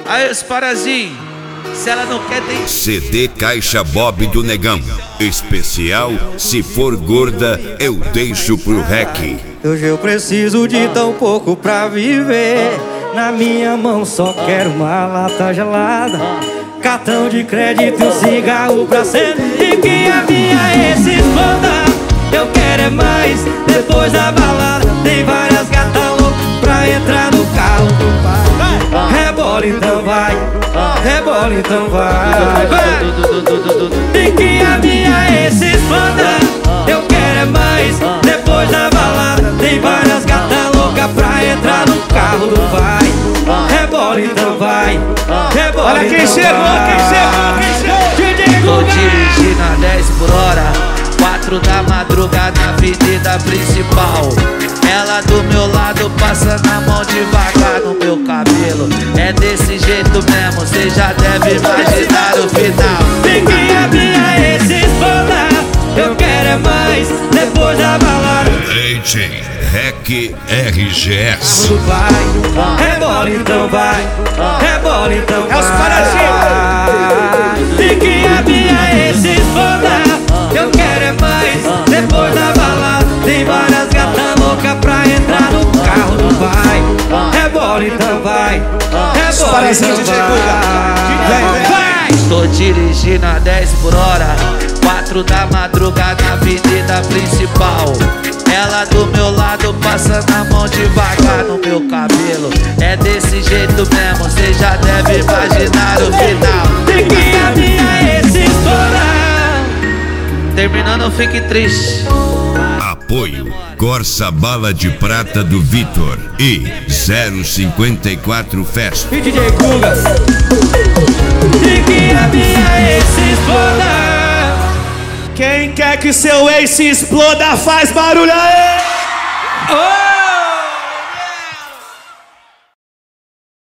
Aí os parazinhos, se ela não quer tem... CD Caixa Bob do Negão. Especial, se for gorda, eu deixo pro REC. Hoje eu preciso de tão pouco pra viver. Na minha mão só quero uma lata gelada, cartão de crédito e um cigarro pra ser. E que a minha ex exploda. Eu quero é mais, depois da balada. Tem várias gatas loucas pra entrar no carro do pai. Rebola então vai, rebola então vai, vai. E que a minha ex exploda. Eu quero é mais, depois da balada. Tem várias gatas loucas pra entrar no carro do pai. Rebola então vai, rebola. Olha quem então chegou, vai. quem chegou. Tô dirigindo a 10 por hora, 4 da madrugada na avenida principal. Ela do meu lado passando a mão devagar no meu cabelo. É desse jeito mesmo, cê já deve imaginar o final. Tem que a minha ex exploda. Eu quero é mais, depois da balada. DJ REC RGS. Do pai, rebola então vai, rebola então vai. É os parazinhos. Tem que a minha ex exploda. Eu quero é mais, depois da balada. Tem várias gatas loucas pra entrar no carro do pai. Rebola então vai, rebola então vai. Tô dirigindo a 10 por hora, 4 da madrugada na avenida principal. Ela do meu lado passando a mão devagar no meu cabelo. É desse jeito mesmo, cê já deve imaginar o final. Tem que a minha ex exploda. Terminando, fique triste. Apoio Corsa Bala de Prata do Vitor e 054 Fest. E DJ Gugas. Tem que a minha ex exploda. Quem quer que seu ex se exploda, faz barulho aí! Oh!